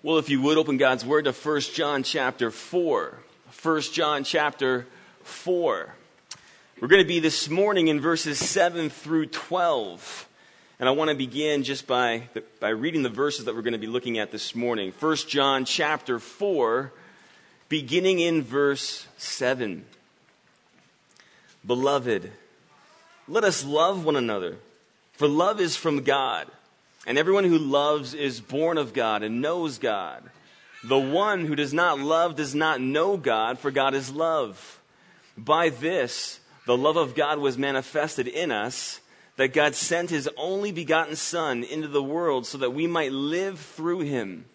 Well, if you would open God's Word to 1 John chapter 4. 1 John chapter 4. We're going to be this morning in verses 7 through 12. And I want to begin just by reading the verses that we're going to be looking at this morning. 1 John chapter 4, beginning in verse 7. Beloved, let us love one another, for love is from God. And everyone who loves is born of God and knows God. The one who does not love does not know God, for God is love. By this, the love of God was manifested in us, that God sent his only begotten Son into the world so that we might live through him.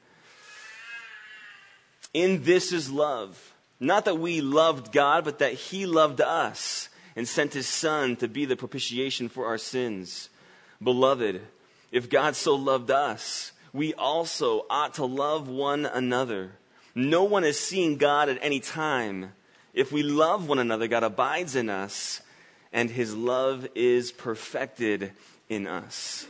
In this is love. Not that we loved God, but that he loved us and sent his Son to be the propitiation for our sins. Beloved, if God so loved us, we also ought to love one another. No one has seen God at any time. If we love one another, God abides in us, and his love is perfected in us.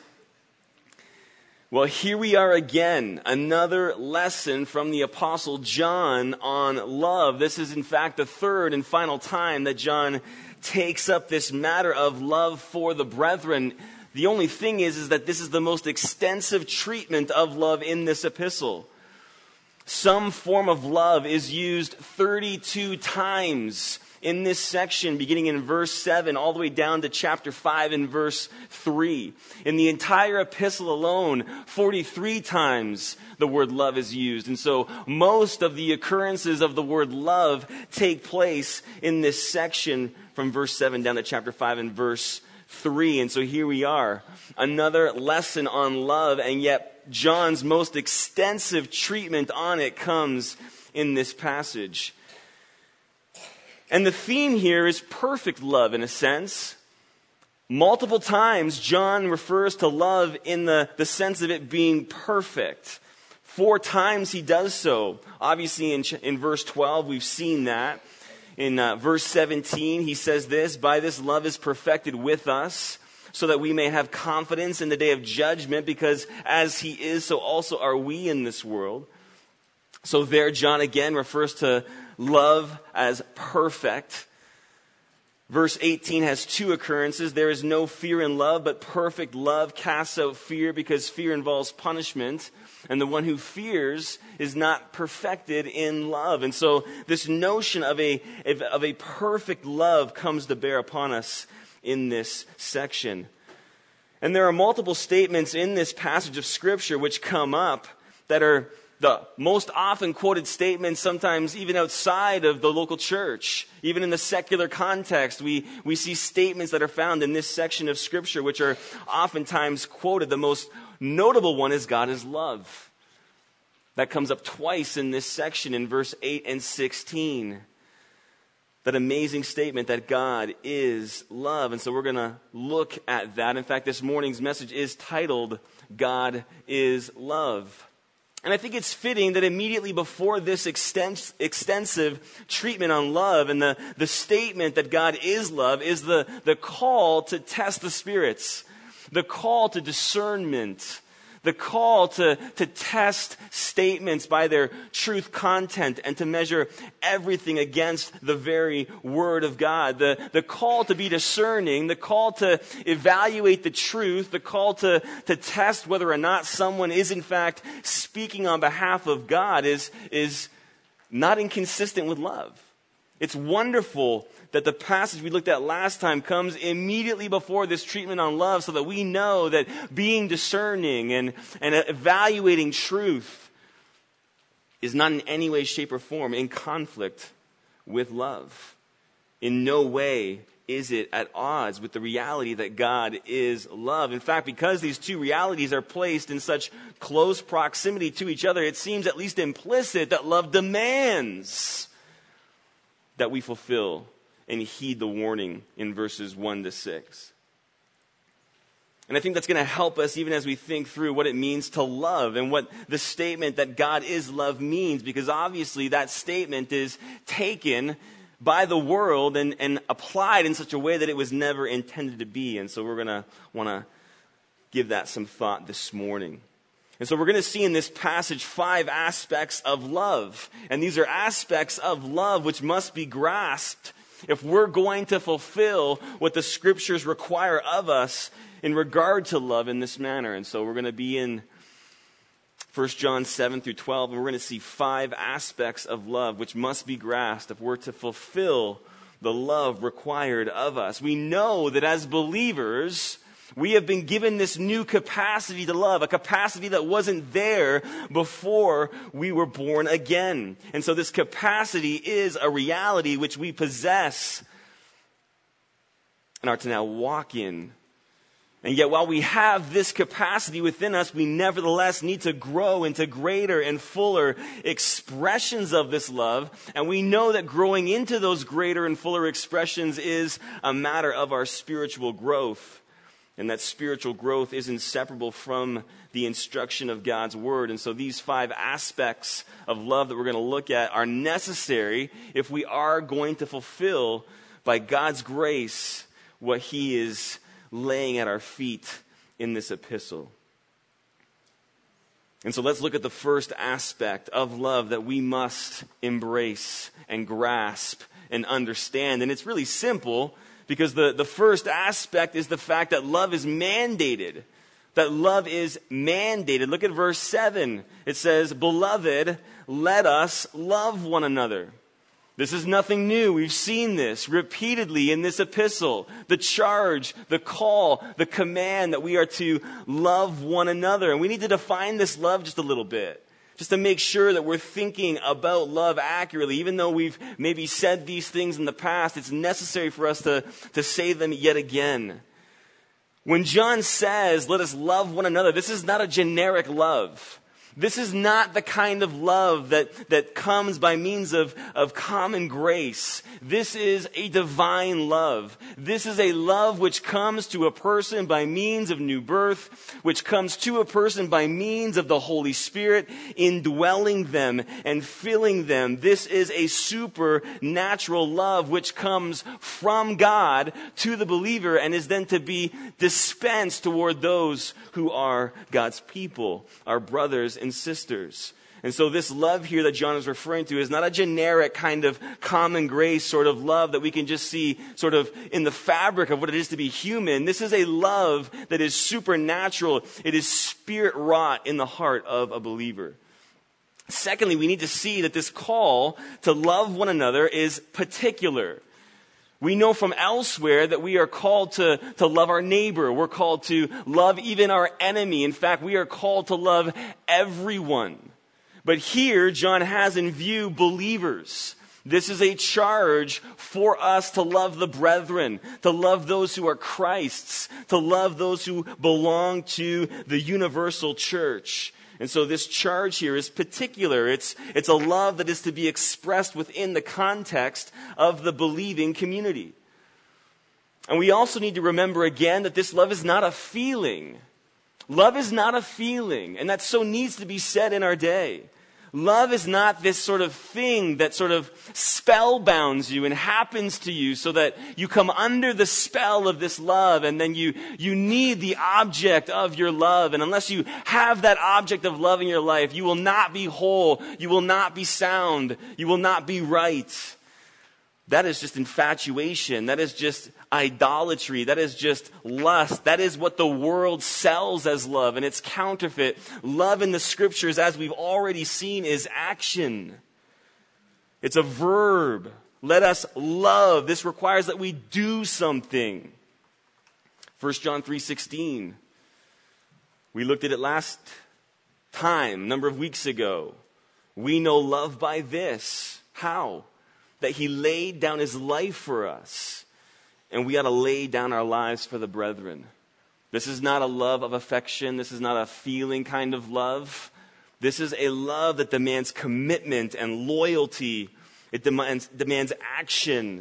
Well, here we are again, another lesson from the Apostle John on love. This is, in fact, the third and final time that John takes up this matter of love for the brethren. The only thing is that this is the most extensive treatment of love in this epistle. Some form of love is used 32 times in this section, beginning in verse 7 all the way down to chapter 5 and verse 3. In the entire epistle alone, 43 times the word love is used. And so most of the occurrences of the word love take place in this section from verse 7 down to chapter 5 and verse 3. And so here we are, another lesson on love, and yet John's most extensive treatment on it comes in this passage. And the theme here is perfect love in a sense. Multiple times John refers to love in the sense of it being perfect. 4 times he does so. Obviously in verse 12 we've seen that. In verse 17, he says this, by this love is perfected with us, so that we may have confidence in the day of judgment, because as he is, so also are we in this world. So there, John again refers to love as perfect. Verse 18 has 2 occurrences. There is no fear in love, but perfect love casts out fear, because fear involves punishment. And the one who fears is not perfected in love. And so this notion of a perfect love comes to bear upon us in this section. And there are multiple statements in this passage of Scripture which come up that are the most often quoted statements, sometimes even outside of the local church. Even in the secular context, we see statements that are found in this section of Scripture which are oftentimes quoted. The most notable one is God is love. That comes up twice in this section in verse 8 and 16. That amazing statement that God is love. And so we're going to look at that. In fact, this morning's message is titled, God is Love. And I think it's fitting that immediately before this extensive treatment on love and the statement that God is love is the call to test the spirits, the call to discernment, the call to test statements by their truth content and to measure everything against the very Word of God. The call to be discerning, the call to evaluate the truth, the call to test whether or not someone is in fact speaking on behalf of God is not inconsistent with love. It's wonderful that the passage we looked at last time comes immediately before this treatment on love, so that we know that being discerning and evaluating truth is not in any way, shape, or form in conflict with love. In no way is it at odds with the reality that God is love. In fact, because these two realities are placed in such close proximity to each other, it seems at least implicit that love demands that we fulfill and heed the warning in verses 1 to 6. And I think that's going to help us even as we think through what it means to love and what the statement that God is love means, because obviously that statement is taken by the world and applied in such a way that it was never intended to be. And so we're going to want to give that some thought this morning. And so we're going to see in this passage 5 aspects of love. And these are aspects of love which must be grasped if we're going to fulfill what the Scriptures require of us in regard to love in this manner. And so we're going to be in 1 John 7 through 12, and we're going to see 5 aspects of love which must be grasped if we're to fulfill the love required of us. We know that as believers, we have been given this new capacity to love, a capacity that wasn't there before we were born again. And so this capacity is a reality which we possess and are to now walk in. And yet while we have this capacity within us, we nevertheless need to grow into greater and fuller expressions of this love. And we know that growing into those greater and fuller expressions is a matter of our spiritual growth. And that spiritual growth is inseparable from the instruction of God's word. And so these 5 aspects of love that we're going to look at are necessary if we are going to fulfill, by God's grace, what he is laying at our feet in this epistle. And so let's look at the first aspect of love that we must embrace and grasp and understand. And it's really simple, because the first aspect is the fact that love is mandated. That love is mandated. Look at verse 7. It says, "Beloved, let us love one another." This is nothing new. We've seen this repeatedly in this epistle. The charge, the call, the command that we are to love one another. And we need to define this love just a little bit, just to make sure that we're thinking about love accurately. Even though we've maybe said these things in the past, it's necessary for us to say them yet again. When John says, let us love one another, this is not a generic love. This is not the kind of love that comes by means of common grace. This is a divine love. This is a love which comes to a person by means of new birth, which comes to a person by means of the Holy Spirit indwelling them and filling them. This is a supernatural love which comes from God to the believer and is then to be dispensed toward those who are God's people, our brothers and sisters. And so this love here that John is referring to is not a generic kind of common grace sort of love that we can just see sort of in the fabric of what it is to be human. This is a love that is supernatural. It is spirit wrought in the heart of a believer. Secondly, we need to see that this call to love one another is particular. We know from elsewhere that we are called to love our neighbor. We're called to love even our enemy. In fact, we are called to love everyone. But here, John has in view believers. This is a charge for us to love the brethren, to love those who are Christ's, to love those who belong to the universal church. And so this charge here is particular. It's a love that is to be expressed within the context of the believing community. And we also need to remember again that this love is not a feeling. Love is not a feeling, and that so needs to be said in our day. Love is not this sort of thing that sort of spellbounds you and happens to you so that you come under the spell of this love and then you need the object of your love. And unless you have that object of love in your life, you will not be whole, you will not be sound, you will not be right. That is just infatuation. That is just idolatry. That is just lust. That is what the world sells as love, and it's counterfeit. Love in the scriptures, as we've already seen, is action. It's a verb. Let us love. This requires that we do something. 1 John 3:16. We looked at it last time, a number of weeks ago. We know love by this. How? That he laid down his life for us. And we ought to lay down our lives for the brethren. This is not a love of affection. This is not a feeling kind of love. This is a love that demands commitment and loyalty. It demands action.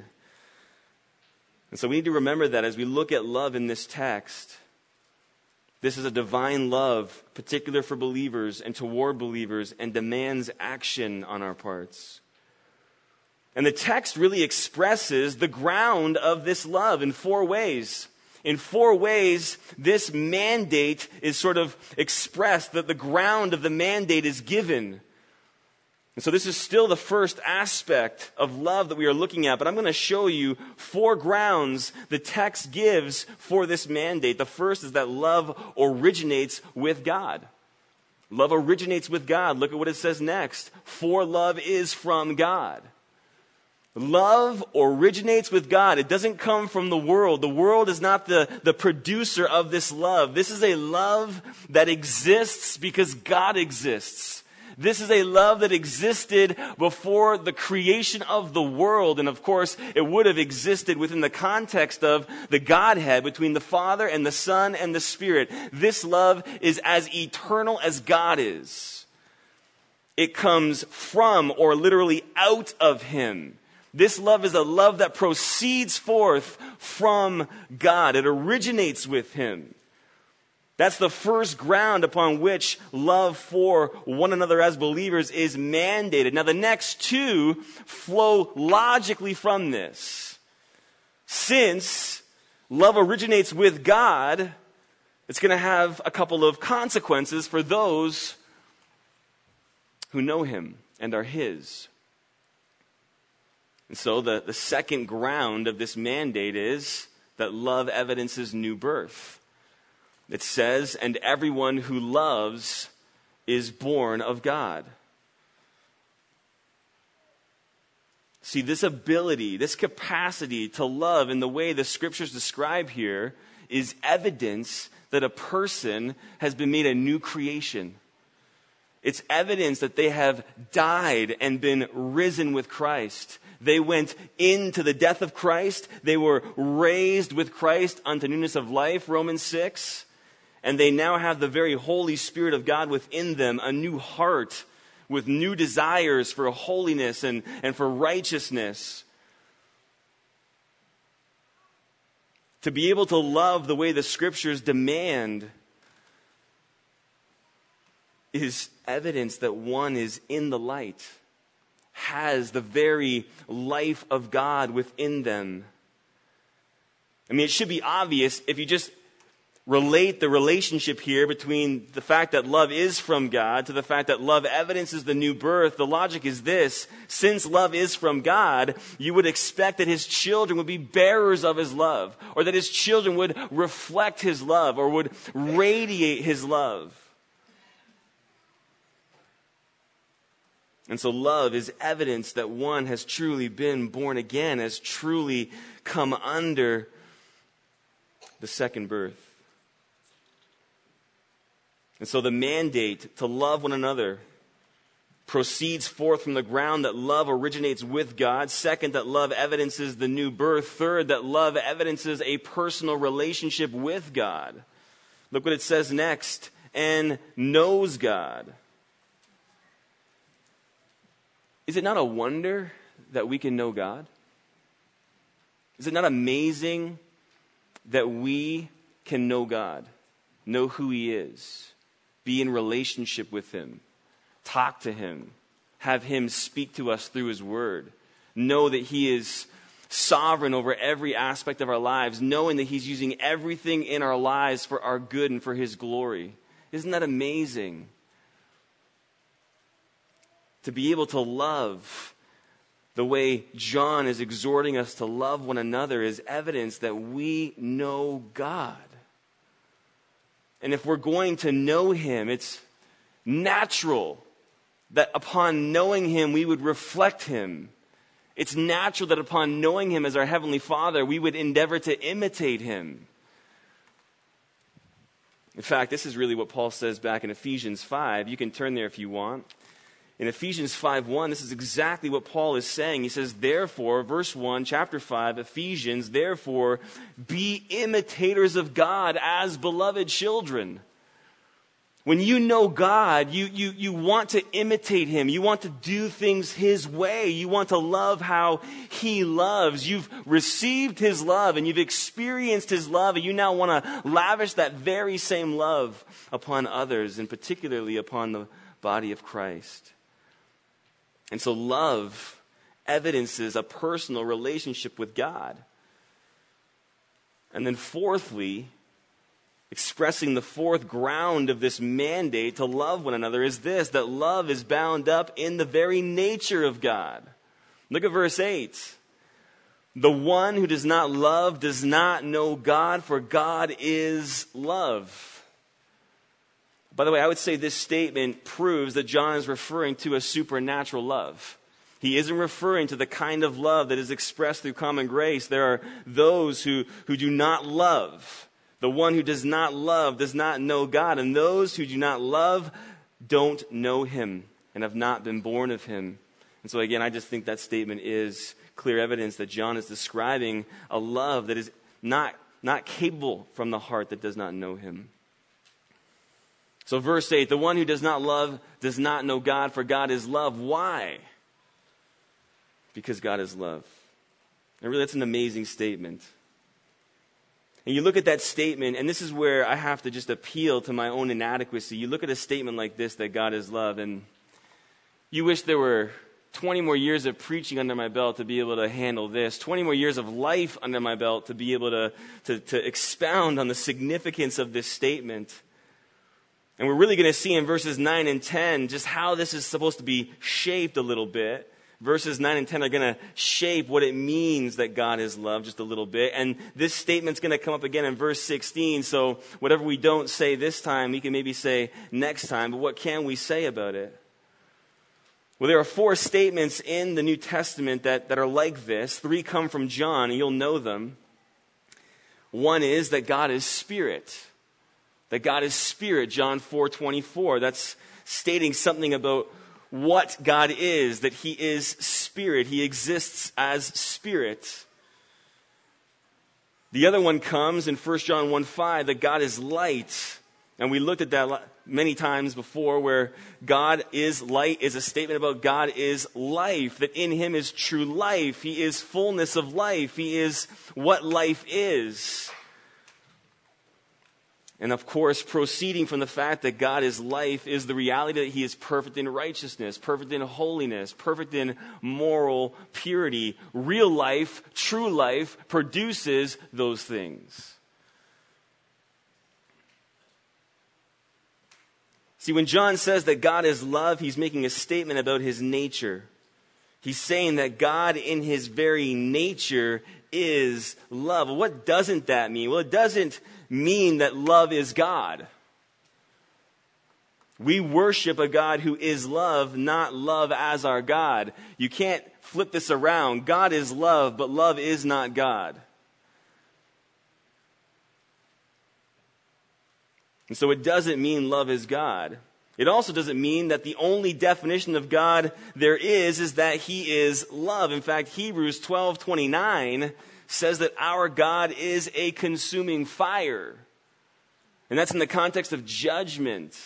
And so we need to remember that as we look at love in this text. This is a divine love, particular for believers and toward believers, and demands action on our parts. And the text really expresses the ground of this love in 4 ways. In 4 ways, this mandate is sort of expressed, that the ground of the mandate is given. And so this is still the first aspect of love that we are looking at, but I'm going to show you 4 grounds the text gives for this mandate. The first is that love originates with God. Love originates with God. Look at what it says next. For love is from God. Love originates with God. It doesn't come from the world. The world is not the producer of this love. This is a love that exists because God exists. This is a love that existed before the creation of the world. And of course, it would have existed within the context of the Godhead, between the Father and the Son and the Spirit. This love is as eternal as God is. It comes from, or literally out of Him. This love is a love that proceeds forth from God. It originates with Him. That's the first ground upon which love for one another as believers is mandated. Now, the next 2 flow logically from this. Since love originates with God, it's going to have a couple of consequences for those who know Him and are His. And so the second ground of this mandate is that love evidences new birth. It says, and everyone who loves is born of God. See, this ability, this capacity to love in the way the Scriptures describe here is evidence that a person has been made a new creation. It's evidence that they have died and been risen with Christ. They went into the death of Christ. They were raised with Christ unto newness of life, Romans 6. And they now have the very Holy Spirit of God within them, a new heart with new desires for holiness and for righteousness. To be able to love the way the Scriptures demand is evidence that one is in the light, has the very life of God within them. I mean, it should be obvious if you just relate the relationship here between the fact that love is from God to the fact that love evidences the new birth. The logic is this: since love is from God, you would expect that His children would be bearers of His love, or that His children would reflect His love, or would radiate His love. And so love is evidence that one has truly been born again, has truly come under the second birth. And so the mandate to love one another proceeds forth from the ground that love originates with God. Second, that love evidences the new birth. Third, that love evidences a personal relationship with God. Look what it says next. And knows God. Is it not a wonder that we can know God? Is it not amazing that we can know God, know who He is, be in relationship with Him, talk to Him, have Him speak to us through His Word, know that He is sovereign over every aspect of our lives, knowing that He's using everything in our lives for our good and for His glory? Isn't that amazing? To be able to love the way John is exhorting us to love one another is evidence that we know God. And if we're going to know Him, it's natural that upon knowing Him, we would reflect Him. It's natural that upon knowing Him as our Heavenly Father, we would endeavor to imitate Him. In fact, this is really what Paul says back in Ephesians 5. You can turn there if you want. In Ephesians 5:1, this is exactly what Paul is saying. He says, therefore, verse 1, chapter 5, Ephesians, therefore, be imitators of God as beloved children. When you know God, you want to imitate Him. You want to do things His way. You want to love how He loves. You've received His love and you've experienced His love, and you now want to lavish that very same love upon others, and particularly upon the body of Christ. And so love evidences a personal relationship with God. And then fourthly, expressing the fourth ground of this mandate to love one another is this, that love is bound up in the very nature of God. Look at verse 8. The one who does not love does not know God, for God is love. By the way, I would say this statement proves that John is referring to a supernatural love. He isn't referring to the kind of love that is expressed through common grace. There are those who do not love. The one who does not love does not know God, and those who do not love don't know him and have not been born of him. And so again, I just think that statement is clear evidence that John is describing a love that is not capable from the heart that does not know him. So verse 8, the one who does not love does not know God, for God is love. Why? Because God is love. And really, that's an amazing statement. And you look at that statement, and this is where I have to just appeal to my own inadequacy. You look at a statement like this, that God is love, and you wish there were 20 more years of preaching under my belt to be able to handle this, 20 more years of life under my belt to be able to expound on the significance of this statement. And we're really going to see in verses 9 and 10 just how this is supposed to be shaped a little bit. Verses 9 and 10 are going to shape what it means that God is love just a little bit. And this statement's going to come up again in verse 16. So whatever we don't say this time, we can maybe say next time. But what can we say about it? Well, there are 4 statements in the New Testament that are like this. 3 come from John, and you'll know them. One is that God is spirit. That God is spirit, John 4:24. That's stating something about what God is, that he is spirit. He exists as spirit. The other one comes in 1 John 1:5, that God is light. And we looked at that many times before, where God is light is a statement about God is life, that in him is true life. He is fullness of life. He is what life is. And of course, proceeding from the fact that God is life is the reality that he is perfect in righteousness, perfect in holiness, perfect in moral purity. Real life, true life, produces those things. See, when John says that God is love, he's making a statement about his nature. He's saying that God in his very nature is love. Well, what doesn't that mean? Well, it doesn't mean that love is God. We worship a God who is love, not love as our God. You can't flip this around. God is love, but love is not God. And so it doesn't mean love is God. It also doesn't mean that the only definition of God there is that he is love. In fact, Hebrews 12:29 says that our God is a consuming fire. And that's in the context of judgment.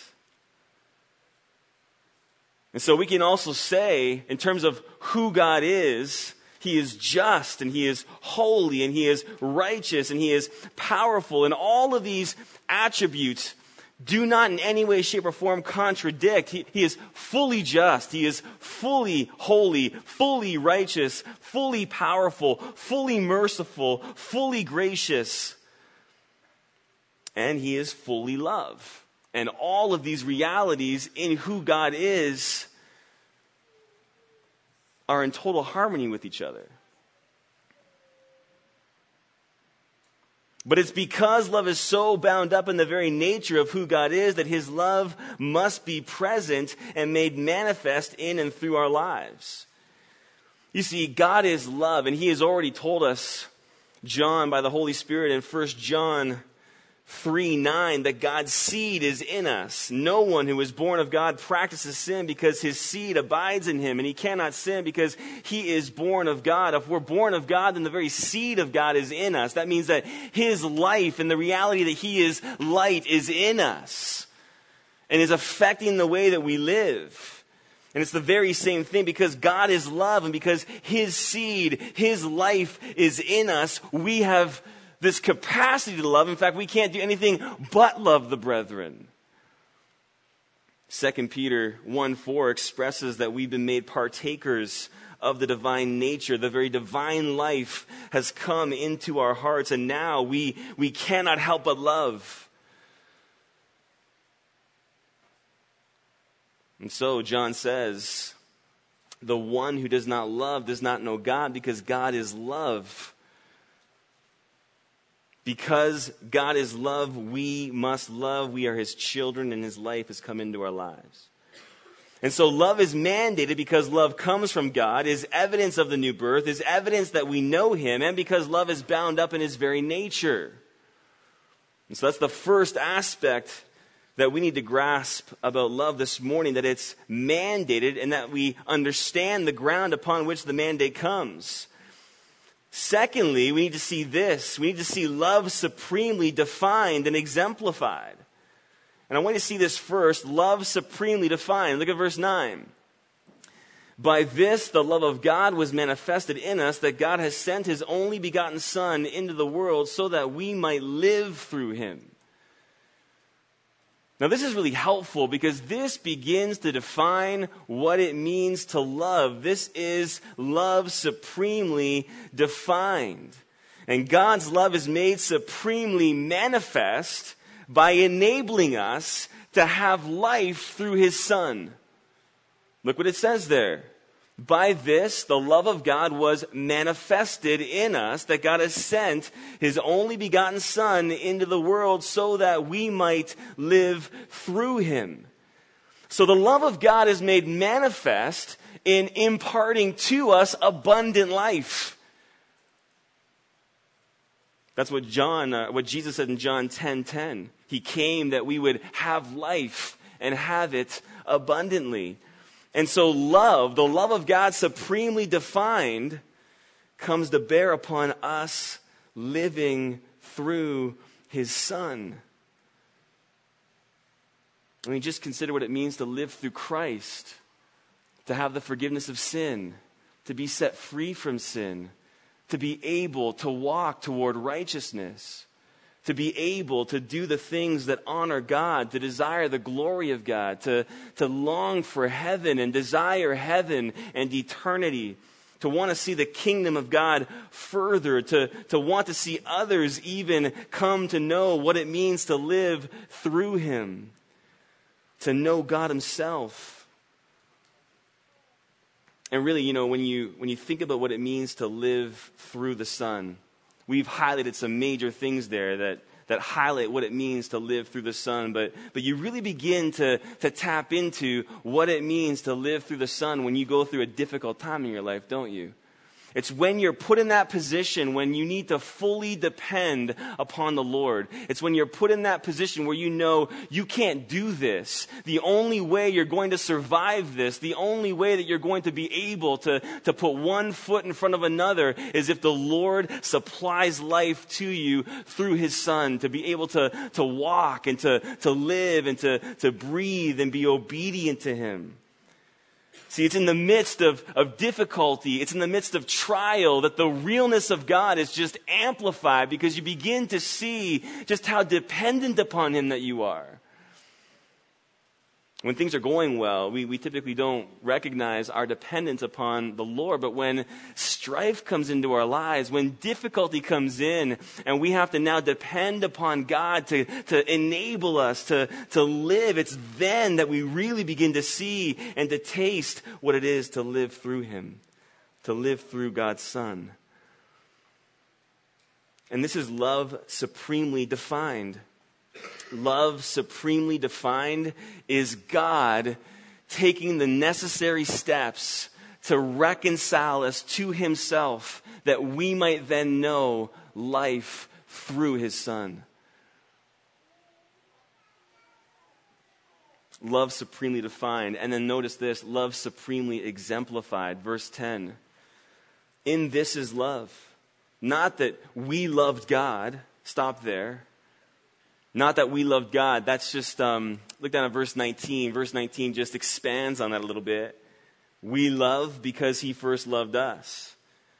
And so we can also say, in terms of who God is, he is just, and he is holy, and he is righteous, and he is powerful. And all of these attributes do not in any way, shape, or form contradict. He is fully just. He is fully holy, fully righteous, fully powerful, fully merciful, fully gracious. And he is fully love. And all of these realities in who God is are in total harmony with each other. But it's because love is so bound up in the very nature of who God is that his love must be present and made manifest in and through our lives. You see, God is love, and he has already told us, John, by the Holy Spirit in 1 John 3:9, that God's seed is in us. No one who is born of God practices sin because his seed abides in him, and he cannot sin because he is born of God. If we're born of God, then the very seed of God is in us. That means that his life and the reality that he is light is in us and is affecting the way that we live. And it's the very same thing. Because God is love and because his seed, his life is in us, we have this capacity to love. In fact, we can't do anything but love the brethren. 2 Peter 1:4 expresses that we've been made partakers of the divine nature. The very divine life has come into our hearts, and now we cannot help but love. And so John says, the one who does not love does not know God, because God is love. Because God is love, we must love. We are his children, and his life has come into our lives. And so love is mandated because love comes from God, is evidence of the new birth, is evidence that we know him, and because love is bound up in his very nature. And so that's the first aspect that we need to grasp about love this morning, that it's mandated and that we understand the ground upon which the mandate comes. Secondly, we need to see this. We need to see love supremely defined and exemplified. And I want you to see this first, love supremely defined. Look at verse 9. By this, the love of God was manifested in us, that God has sent his only begotten Son into the world so that we might live through him. Now, this is really helpful because this begins to define what it means to love. This is love supremely defined. And God's love is made supremely manifest by enabling us to have life through his Son. Look what it says there. By this, the love of God was manifested in us, that God has sent his only begotten Son into the world so that we might live through him. So the love of God is made manifest in imparting to us abundant life. That's what Jesus said in John 10:10. He came that we would have life and have it abundantly. And so love, the love of God supremely defined, comes to bear upon us living through his Son. I mean, just consider what it means to live through Christ, to have the forgiveness of sin, to be set free from sin, to be able to walk toward righteousness, to be able to do the things that honor God, to desire the glory of God, to long for heaven and desire heaven and eternity, to want to see the kingdom of God further, to want to see others even come to know what it means to live through him, to know God himself. And really, when you think about what it means to live through the Son, we've highlighted some major things there that highlight what it means to live through the Son. But you really begin to tap into what it means to live through the Son when you go through a difficult time in your life, don't you? It's when you're put in that position when you need to fully depend upon the Lord. It's when you're put in that position where you know you can't do this. The only way you're going to survive this, the only way that you're going to be able to put one foot in front of another is if the Lord supplies life to you through his Son, to be able to walk and to live and to breathe and be obedient to him. See, it's in the midst of difficulty, it's in the midst of trial that the realness of God is just amplified because you begin to see just how dependent upon him that you are. When things are going well, we typically don't recognize our dependence upon the Lord. But when strife comes into our lives, when difficulty comes in, and we have to now depend upon God to enable us to live, it's then that we really begin to see and to taste what it is to live through him, to live through God's Son. And this is love supremely defined. Love supremely defined is God taking the necessary steps to reconcile us to himself, that we might then know life through his Son. Love supremely defined. And then notice this, love supremely exemplified. Verse 10. In this is love. Not that we loved God. Stop there. Not that we loved God. That's just, look down at verse 19. Verse 19 just expands on that a little bit. We love because he first loved us.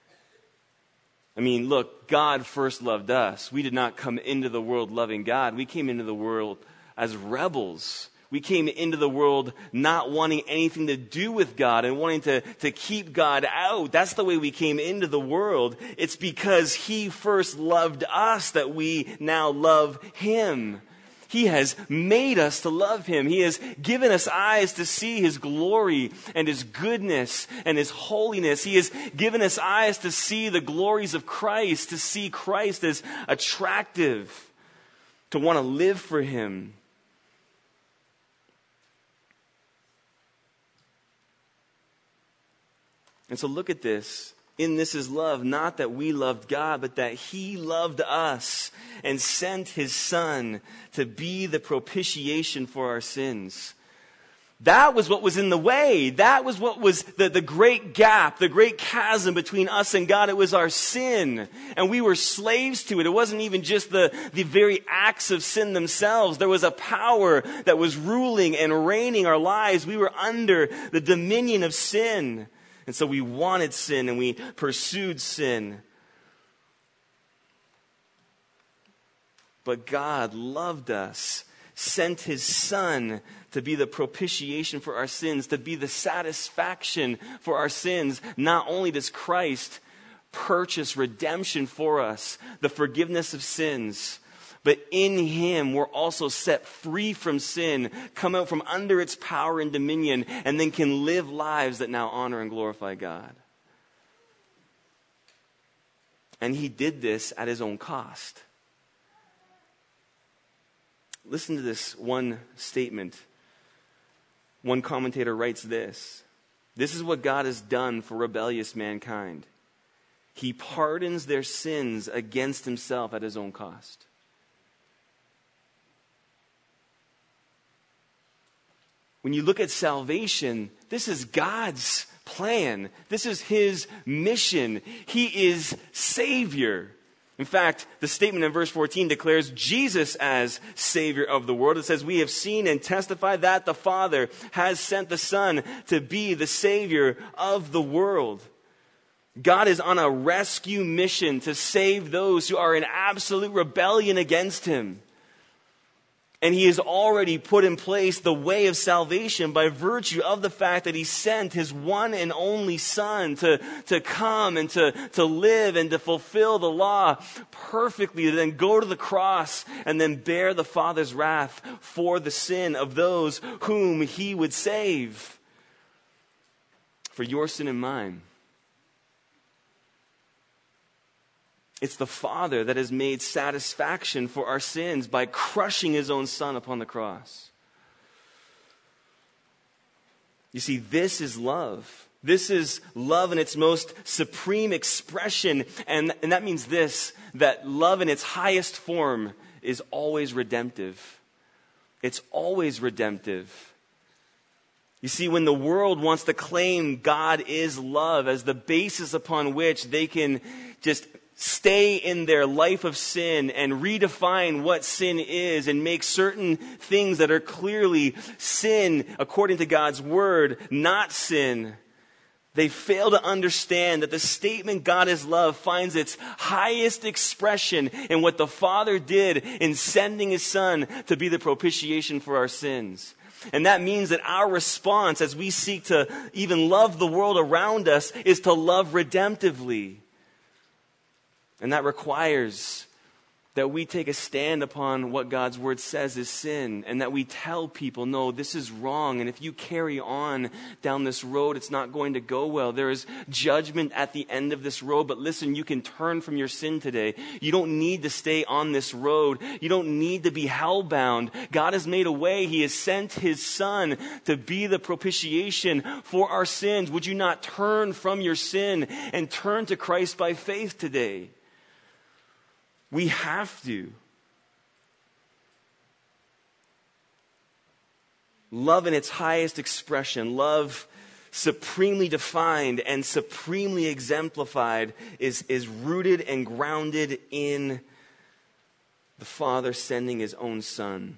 I mean, look, God first loved us. We did not come into the world loving God. We came into the world as rebels. We came into the world not wanting anything to do with God and wanting to keep God out. That's the way we came into the world. It's because he first loved us that we now love him. He has made us to love him. He has given us eyes to see his glory and his goodness and his holiness. He has given us eyes to see the glories of Christ, to see Christ as attractive, to want to live for him. And so look at this. In this is love, not that we loved God, but that he loved us and sent his Son to be the propitiation for our sins. That was what was in the way. That was what was the great gap, the great chasm between us and God. It was our sin. And we were slaves to it. It wasn't even just the very acts of sin themselves. There was a power that was ruling and reigning our lives. We were under the dominion of sin. And so we wanted sin and we pursued sin. But God loved us, sent his Son to be the propitiation for our sins, to be the satisfaction for our sins. Not only does Christ purchase redemption for us, the forgiveness of sins, but in him we're also set free from sin, come out from under its power and dominion, and then can live lives that now honor and glorify God. And he did this at his own cost. Listen to this one statement. One commentator writes this: "This is what God has done for rebellious mankind. He pardons their sins against himself at his own cost." When you look at salvation, this is God's plan. This is his mission. He is Savior. In fact, the statement in verse 14 declares Jesus as Savior of the world. It says, "We have seen and testified that the Father has sent the Son to be the Savior of the world." God is on a rescue mission to save those who are in absolute rebellion against him. And he has already put in place the way of salvation by virtue of the fact that he sent his one and only Son to come and to live and to fulfill the law perfectly, to then go to the cross and then bear the Father's wrath for the sin of those whom he would save. For your sin and mine. It's the Father that has made satisfaction for our sins by crushing his own Son upon the cross. You see, this is love. This is love in its most supreme expression. And that means this, that love in its highest form is always redemptive. It's always redemptive. You see, when the world wants to claim God is love as the basis upon which they can just stay in their life of sin and redefine what sin is and make certain things that are clearly sin according to God's word not sin, they fail to understand that the statement God is love finds its highest expression in what the Father did in sending his Son to be the propitiation for our sins. And that means that our response as we seek to even love the world around us is to love redemptively. And that requires that we take a stand upon what God's word says is sin, and that we tell people, no, this is wrong. And if you carry on down this road, it's not going to go well. There is judgment at the end of this road, but listen, you can turn from your sin today. You don't need to stay on this road. You don't need to be hellbound. God has made a way. He has sent his Son to be the propitiation for our sins. Would you not turn from your sin and turn to Christ by faith today? We have to. Love in its highest expression, love supremely defined and supremely exemplified is rooted and grounded in the Father sending his own Son.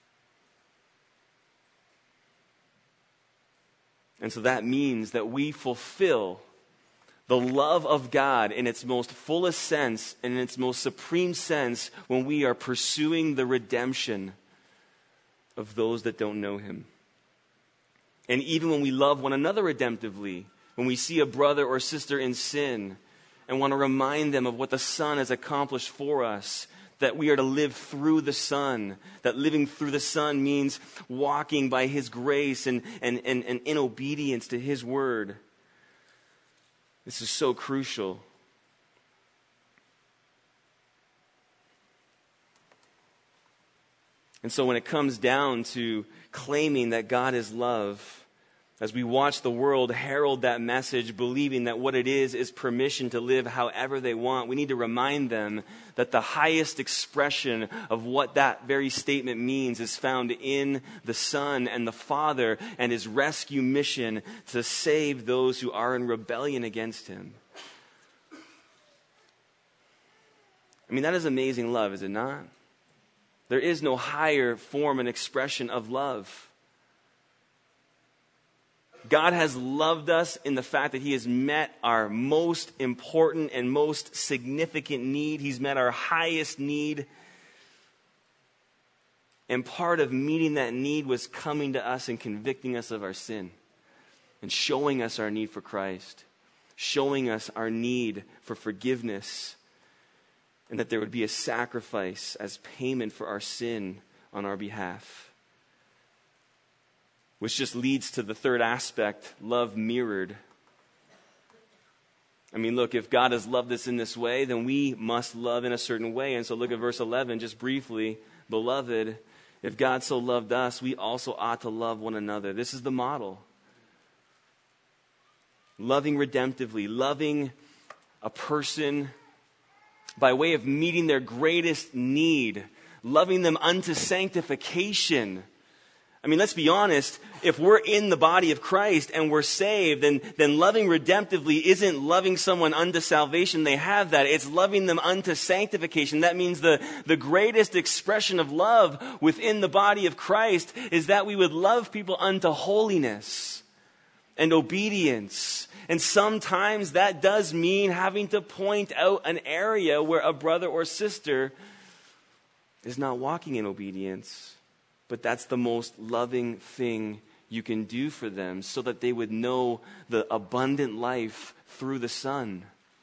And so that means that we fulfill the love of God in its most fullest sense and in its most supreme sense when we are pursuing the redemption of those that don't know him. And even when we love one another redemptively, when we see a brother or sister in sin and want to remind them of what the Son has accomplished for us, that we are to live through the Son, that living through the Son means walking by his grace and in obedience to his word. This is so crucial. And so when it comes down to claiming that God is love, as we watch the world herald that message, believing that what it is permission to live however they want, we need to remind them that the highest expression of what that very statement means is found in the Son and the Father and his rescue mission to save those who are in rebellion against him. I mean, that is amazing love, is it not? There is no higher form and expression of love. God has loved us in the fact that he has met our most important and most significant need. He's met our highest need. And part of meeting that need was coming to us and convicting us of our sin and showing us our need for Christ, showing us our need for forgiveness, and that there would be a sacrifice as payment for our sin on our behalf. Which just leads to the third aspect, love mirrored. I mean, look, if God has loved us in this way, then we must love in a certain way. And so look at verse 11, just briefly. Beloved, if God so loved us, we also ought to love one another. This is the model. Loving redemptively, loving a person by way of meeting their greatest need, loving them unto sanctification. I mean, let's be honest, if we're in the body of Christ and we're saved, then loving redemptively isn't loving someone unto salvation. They have that. It's loving them unto sanctification. That means the greatest expression of love within the body of Christ is that we would love people unto holiness and obedience. And sometimes that does mean having to point out an area where a brother or sister is not walking in obedience. But that's the most loving thing you can do for them so that they would know the abundant life through the Son.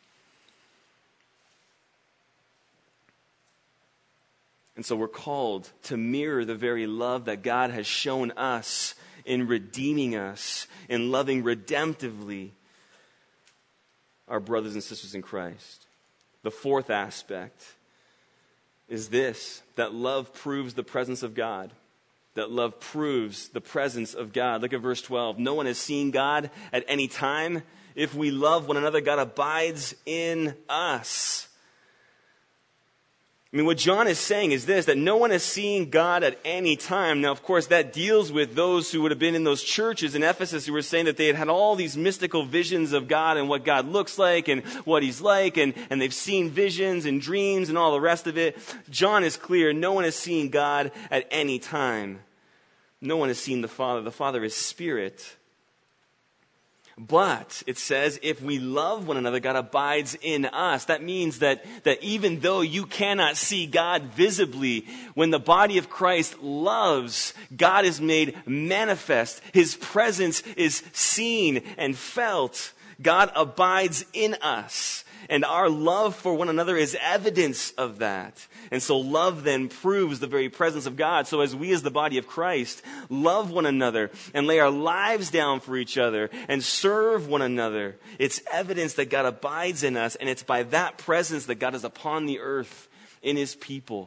And so we're called to mirror the very love that God has shown us in redeeming us, in loving redemptively our brothers and sisters in Christ. The fourth aspect is this, that love proves the presence of God. That love proves the presence of God. Look at verse 12. No one has seen God at any time. If we love one another, God abides in us. I mean, what John is saying is this, that no one has seen God at any time. Now, of course, that deals with those who would have been in those churches in Ephesus who were saying that they had had all these mystical visions of God and what God looks like and what he's like, and they've seen visions and dreams and all the rest of it. John is clear. No one has seen God at any time. No one has seen the Father. The Father is Spirit. But it says, if we love one another, God abides in us. That means that even though you cannot see God visibly, when the body of Christ loves, God is made manifest. His presence is seen and felt. God abides in us. And our love for one another is evidence of that. And so love then proves the very presence of God. So as we as the body of Christ love one another and lay our lives down for each other and serve one another, it's evidence that God abides in us, and it's by that presence that God is upon the earth in his people.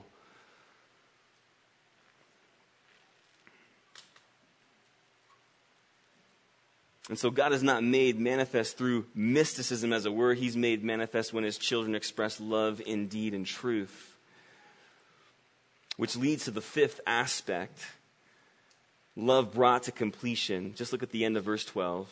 And so God is not made manifest through mysticism, as it were. He's made manifest when his children express love in deed and truth. Which leads to the fifth aspect, love brought to completion. Just look at the end of verse 12.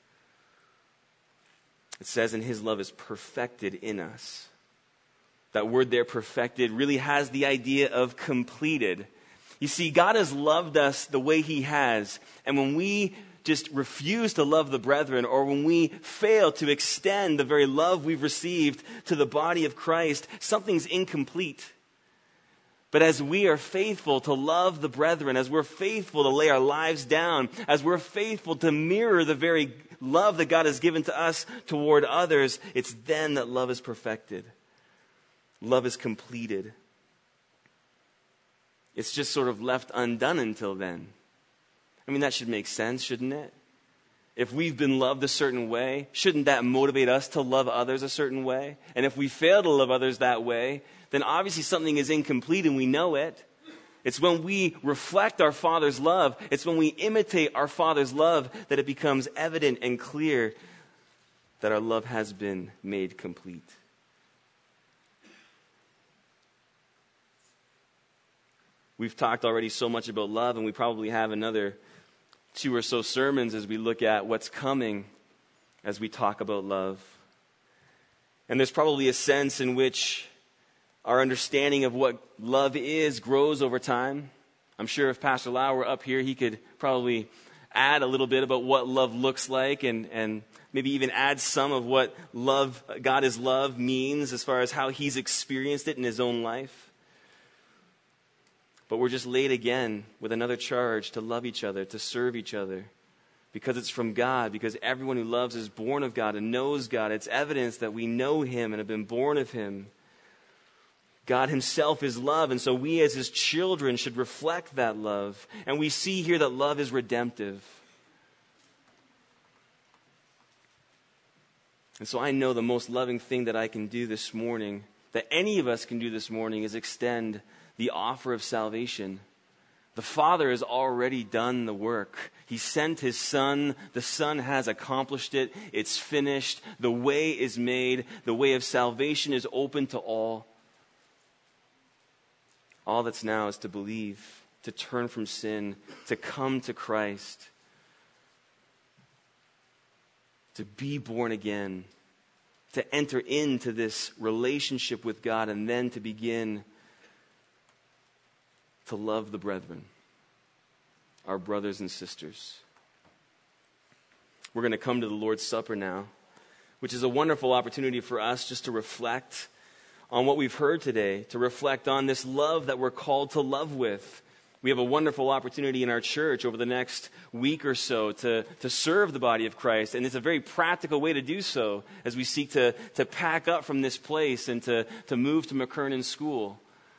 It says, and his love is perfected in us. That word there, perfected, really has the idea of completed. You see, God has loved us the way he has. And when we just refuse to love the brethren, or when we fail to extend the very love we've received to the body of Christ, something's incomplete. But as we are faithful to love the brethren, as we're faithful to lay our lives down, as we're faithful to mirror the very love that God has given to us toward others, it's then that love is perfected. Love is completed. It's just sort of left undone until then. I mean, that should make sense, shouldn't it? If we've been loved a certain way, shouldn't that motivate us to love others a certain way? And if we fail to love others that way, then obviously something is incomplete and we know it. It's when we reflect our Father's love, it's when we imitate our Father's love that it becomes evident and clear that our love has been made complete. We've talked already so much about love, and we probably have another 2 or so sermons as we look at what's coming as we talk about love. And there's probably a sense in which our understanding of what love is grows over time. I'm sure if Pastor Lau were up here, he could probably add a little bit about what love looks like and maybe even add some of what love, God is love, means as far as how he's experienced it in his own life. But we're just laid again with another charge to love each other, to serve each other, because it's from God, because everyone who loves is born of God and knows God. It's evidence that we know him and have been born of him. God himself is love, and so we as his children should reflect that love. And we see here that love is redemptive. And so I know the most loving thing that I can do this morning, that any of us can do this morning, is extend the offer of salvation. The Father has already done the work. He sent his Son. The Son has accomplished it. It's finished. The way is made. The way of salvation is open to all. All that's now is to believe, to turn from sin, to come to Christ, to be born again, to enter into this relationship with God, and then to begin to love the brethren, our brothers and sisters. We're going to come to the Lord's Supper now, which is a wonderful opportunity for us just to reflect on what we've heard today, to reflect on this love that we're called to love with. We have a wonderful opportunity in our church over the next week or so to serve the body of Christ, and it's a very practical way to do so as we seek to pack up from this place and to move to McKernan School.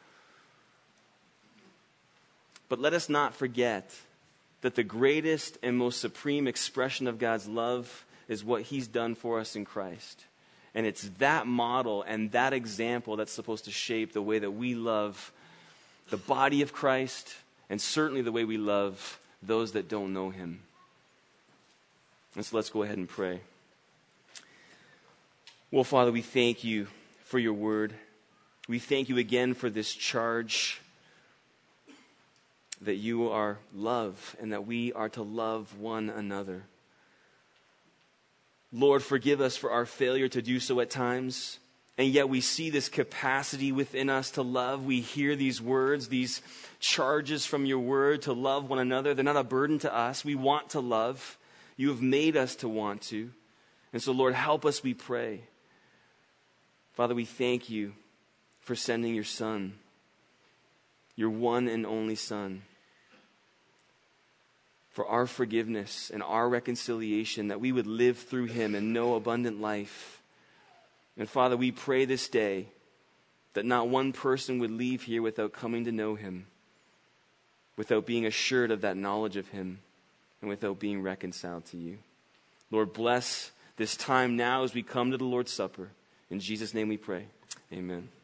But let us not forget that the greatest and most supreme expression of God's love is what he's done for us in Christ. And it's that model and that example that's supposed to shape the way that we love the body of Christ, and certainly the way we love those that don't know him. And so let's go ahead and pray. Well, Father, we thank you for your word. We thank you again for this charge that you are love and that we are to love one another. Lord, forgive us for our failure to do so at times, and yet we see this capacity within us to love. We hear these words, these charges from your word to love one another. They're not a burden to us. We want to love. You have made us to want to. And so, Lord, help us, we pray. Father, we thank you for sending your Son, your one and only Son, for our forgiveness and our reconciliation, that we would live through him and know abundant life. And Father, we pray this day that not one person would leave here without coming to know him, without being assured of that knowledge of him, and without being reconciled to you. Lord, bless this time now as we come to the Lord's Supper. In Jesus' name we pray. Amen.